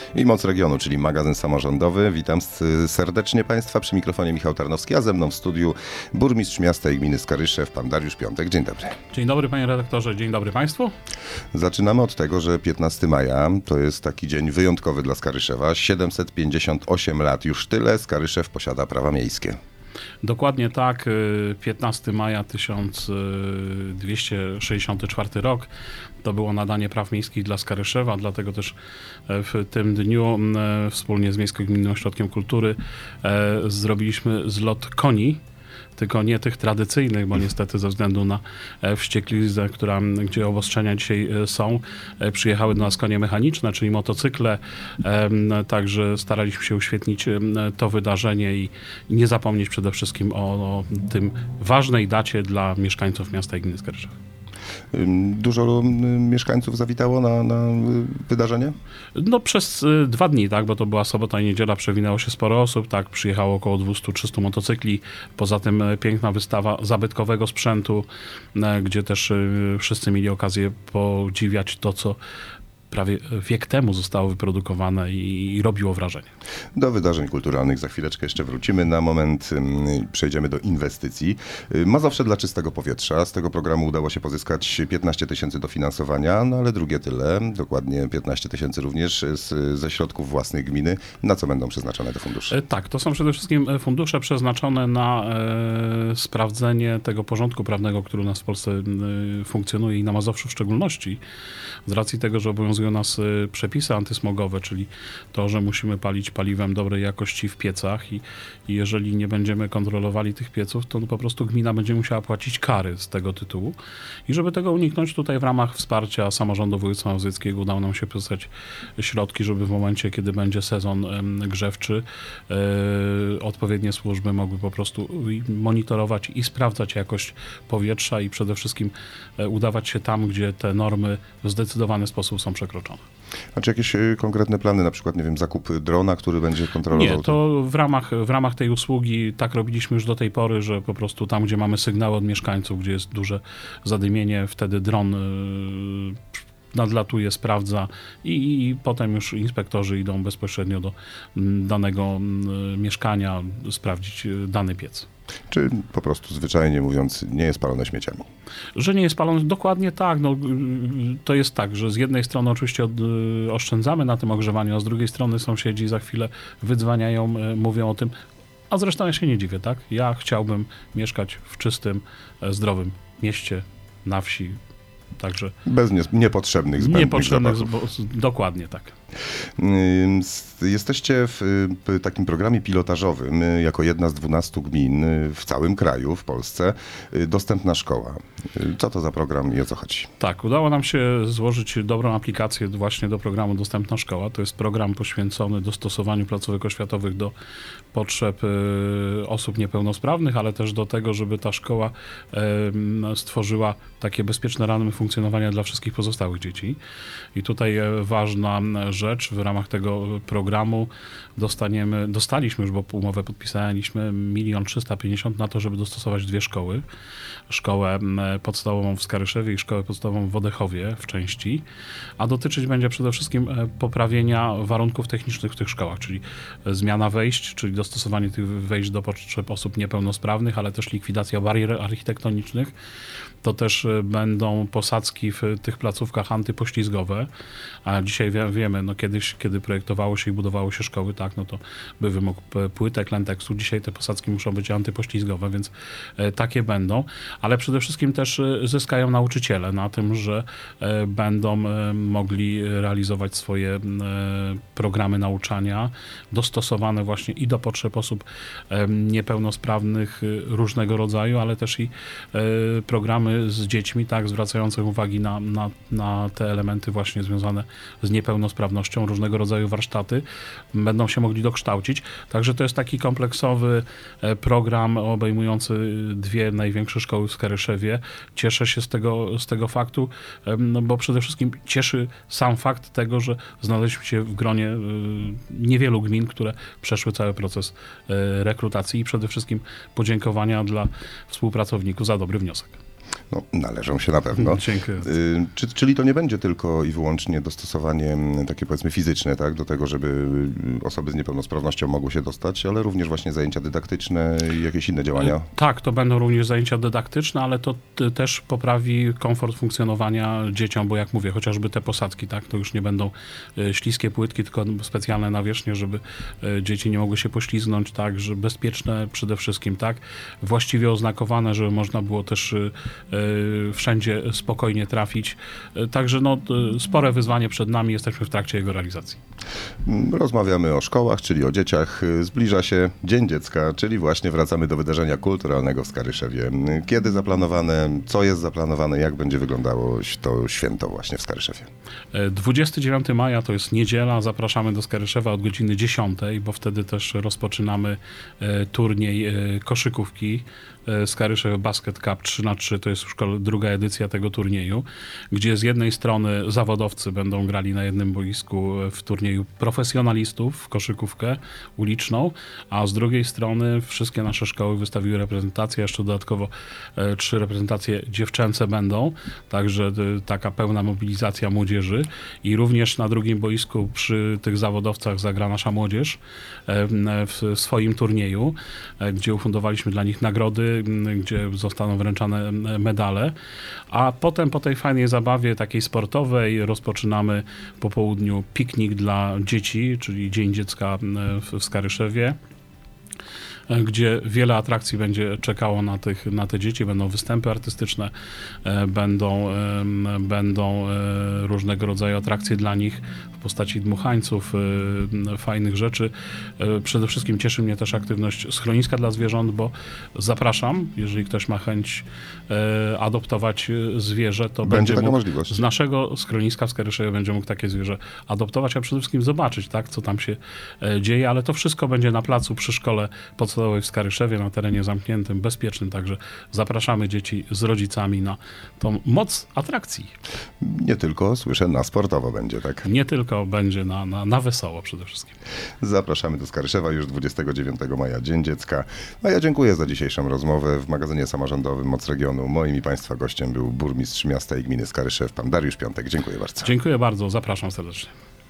I Moc Regionu, czyli magazyn samorządowy. Witam serdecznie Państwa, przy mikrofonie Michał Tarnowski, a ze mną w studiu burmistrz miasta i gminy Skaryszew, pan Dariusz Piątek. Dzień dobry. Dzień dobry panie redaktorze, dzień dobry państwu. Zaczynamy od tego, że 15 maja to jest taki dzień wyjątkowy dla Skaryszewa. 758 lat, już tyle Skaryszew posiada prawa miejskie. Dokładnie tak, 15 maja 1264 rok to było nadanie praw miejskich dla Skaryszewa, dlatego też w tym dniu wspólnie z Miejsko-Gminnym Ośrodkiem Kultury zrobiliśmy zlot koni. Tylko nie tych tradycyjnych, bo niestety ze względu na wściekliznę, gdzie obostrzenia dzisiaj są, przyjechały do nas konie mechaniczne, czyli motocykle. Także staraliśmy się uświetnić to wydarzenie i nie zapomnieć przede wszystkim o tym ważnej dacie dla mieszkańców miasta i gminy Skaryszew. Dużo mieszkańców zawitało na wydarzenie? No przez 2 dni, tak, bo to była sobota i niedziela, przewinęło się sporo osób, tak, przyjechało około 200-300 motocykli, poza tym piękna wystawa zabytkowego sprzętu, gdzie też wszyscy mieli okazję podziwiać to, co prawie wiek temu zostało wyprodukowane i robiło wrażenie. Do wydarzeń kulturalnych za chwileczkę jeszcze wrócimy. Na moment przejdziemy do inwestycji. Mazowsze dla czystego powietrza. Z tego programu udało się pozyskać 15 tysięcy dofinansowania, no ale drugie tyle, dokładnie 15 tysięcy również ze środków własnych gminy. Na co będą przeznaczone te fundusze? Tak, to są przede wszystkim fundusze przeznaczone na sprawdzenie tego porządku prawnego, który u nas w Polsce funkcjonuje i na Mazowszu w szczególności. Z racji tego, że obowiązują nas przepisy antysmogowe, czyli to, że musimy palić paliwem dobrej jakości w piecach i jeżeli nie będziemy kontrolowali tych pieców, to po prostu gmina będzie musiała płacić kary z tego tytułu. I żeby tego uniknąć, tutaj w ramach wsparcia samorządu województwa mazowieckiego udało nam się pozyskać środki, żeby w momencie, kiedy będzie sezon grzewczy, odpowiednie służby mogły po prostu monitorować i sprawdzać jakość powietrza i przede wszystkim udawać się tam, gdzie te normy w zdecydowany sposób są przekroczone. A czy jakieś konkretne plany, na przykład, nie wiem, zakup drona, który będzie kontrolował? Nie, to w ramach tej usługi tak robiliśmy już do tej pory, że po prostu tam, gdzie mamy sygnały od mieszkańców, gdzie jest duże zadymienie, wtedy dron nadlatuje, sprawdza i potem już inspektorzy idą bezpośrednio do danego mieszkania sprawdzić dany piec. Czy po prostu zwyczajnie mówiąc nie jest palone śmieciami? Że nie jest palone, dokładnie tak. No, to jest tak, że z jednej strony oczywiście oszczędzamy na tym ogrzewaniu, a z drugiej strony sąsiedzi za chwilę wydzwaniają, mówią o tym, a zresztą ja się nie dziwię, tak? Ja chciałbym mieszkać w czystym, zdrowym mieście, na wsi. Także bez niepotrzebnych zbędnych zapachów. Dokładnie tak. Jesteście w takim programie pilotażowym jako jedna z 12 gmin w całym kraju, w Polsce, Dostępna Szkoła. Co to za program i o co chodzi? Tak, udało nam się złożyć dobrą aplikację właśnie do programu Dostępna Szkoła. To jest program poświęcony dostosowaniu placówek oświatowych do potrzeb osób niepełnosprawnych, ale też do tego, żeby ta szkoła stworzyła takie bezpieczne ramy funkcjonowania dla wszystkich pozostałych dzieci. I tutaj ważna rzecz, w ramach tego programu dostaliśmy już, bo umowę podpisaliśmy, 1 350 000 na to, żeby dostosować 2 szkoły. Szkołę podstawową w Skaryszewie i szkołę podstawową w Odechowie w części, a dotyczyć będzie przede wszystkim poprawienia warunków technicznych w tych szkołach, czyli zmiana wejść, czyli dostosowanie tych wejść do potrzeb osób niepełnosprawnych, ale też likwidacja barier architektonicznych. To też będą posadzki w tych placówkach antypoślizgowe, a dzisiaj wiemy, no kiedyś, kiedy projektowało się i budowało się szkoły, tak, no to był wymóg płytek, lenteksu. Dzisiaj te posadzki muszą być antypoślizgowe, więc takie będą, ale przede wszystkim też zyskają nauczyciele na tym, że będą mogli realizować swoje programy nauczania dostosowane właśnie i do potrzeb osób niepełnosprawnych różnego rodzaju, ale też i programy z dziećmi, tak, zwracające uwagi na te elementy właśnie związane z niepełnosprawnością, różnego rodzaju warsztaty będą się mogli dokształcić. Także to jest taki kompleksowy program obejmujący 2 największe szkoły w Skaryszewie. Cieszę się z tego faktu, no bo przede wszystkim cieszy sam fakt tego, że znaleźliśmy się w gronie niewielu gmin, które przeszły cały proces rekrutacji i przede wszystkim podziękowania dla współpracowników za dobry wniosek. No, należą się na pewno. Dziękuję. Czyli to nie będzie tylko i wyłącznie dostosowanie takie powiedzmy fizyczne, tak, do tego, żeby osoby z niepełnosprawnością mogły się dostać, ale również właśnie zajęcia dydaktyczne i jakieś inne działania? Tak, to będą również zajęcia dydaktyczne, ale to też poprawi komfort funkcjonowania dzieciom, bo jak mówię, chociażby te posadzki, tak, to już nie będą śliskie płytki, tylko specjalne nawierzchnie, żeby dzieci nie mogły się poślizgnąć, tak, że bezpieczne przede wszystkim, tak, właściwie oznakowane, żeby można było też wszędzie spokojnie trafić. Także no, spore wyzwanie przed nami, jesteśmy w trakcie jego realizacji. Rozmawiamy o szkołach, czyli o dzieciach. Zbliża się Dzień Dziecka, czyli właśnie wracamy do wydarzenia kulturalnego w Skaryszewie. Kiedy zaplanowane, co jest zaplanowane, jak będzie wyglądało to święto właśnie w Skaryszewie? 29 maja to jest niedziela, zapraszamy do Skaryszewa od godziny 10, bo wtedy też rozpoczynamy turniej koszykówki. Skaryszew Basket Cup 3x3 to jest już druga edycja tego turnieju, gdzie z jednej strony zawodowcy będą grali na jednym boisku w turnieju profesjonalistów w koszykówkę uliczną, a z drugiej strony wszystkie nasze szkoły wystawiły reprezentacje, jeszcze dodatkowo 3 reprezentacje dziewczęce będą, także taka pełna mobilizacja młodzieży i również na drugim boisku przy tych zawodowcach zagra nasza młodzież w swoim turnieju, gdzie ufundowaliśmy dla nich nagrody, gdzie zostaną wręczane medale, a potem po tej fajnej zabawie takiej sportowej rozpoczynamy po południu piknik dla dzieci, czyli Dzień Dziecka w Skaryszewie, gdzie wiele atrakcji będzie czekało na te dzieci. Będą występy artystyczne, będą różnego rodzaju atrakcje dla nich w postaci dmuchańców, fajnych rzeczy. Przede wszystkim cieszy mnie też aktywność schroniska dla zwierząt, bo zapraszam, jeżeli ktoś ma chęć adoptować zwierzę, to będzie taka mógł możliwość. z naszego schroniska w Skaryszewie będzie mógł takie zwierzę adoptować, a przede wszystkim zobaczyć, tak, co tam się dzieje, ale to wszystko będzie na placu przy szkole podstawowej w Skaryszewie, na terenie zamkniętym, bezpiecznym, także zapraszamy dzieci z rodzicami na tą moc atrakcji. Nie tylko, słyszę, na sportowo będzie, tak? Nie tylko będzie na wesoło przede wszystkim. Zapraszamy do Skaryszewa już 29 maja, Dzień Dziecka. A ja dziękuję za dzisiejszą rozmowę w magazynie samorządowym Moc Regionu. Moim i Państwa gościem był burmistrz miasta i gminy Skaryszew, pan Dariusz Piątek. Dziękuję bardzo. Dziękuję bardzo, zapraszam serdecznie.